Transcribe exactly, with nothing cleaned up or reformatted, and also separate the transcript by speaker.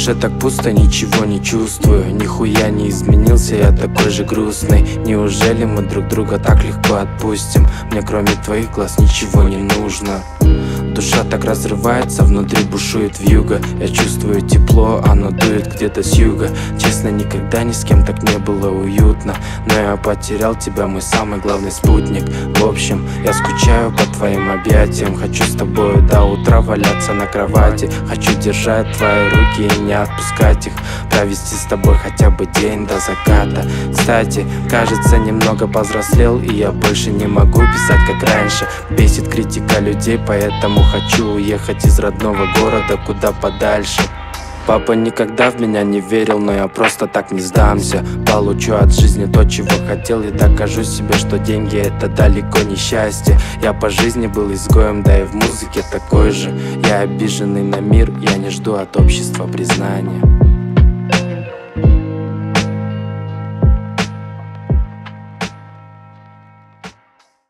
Speaker 1: душе так пусто, ничего не чувствую. Нихуя не изменился, я такой же грустный. Неужели мы друг друга так легко отпустим? Мне кроме твоих глаз ничего не нужно. Душа так разрывается, внутри бушует вьюга. Я чувствую тепло, оно дует где-то с юга. Честно, никогда ни с кем так не было уютно. Но я потерял тебя, мой самый главный спутник. В общем, я скучаю по твоим объятиям. Хочу с тобой до утра валяться на кровати. Хочу держать твои руки и не отпускать их. Провести с тобой хотя бы день до заката. Кстати, кажется, немного повзрослел, и я больше не могу писать как раньше. Бесит критика людей, поэтому хочу уехать из родного города куда подальше. Папа никогда в меня не верил, но я просто так не сдамся. Получу от жизни то, чего хотел, и докажу себе, что деньги — это далеко не счастье. Я по жизни был изгоем, да и в музыке такой же. Я обиженный на мир, я не жду от общества признания.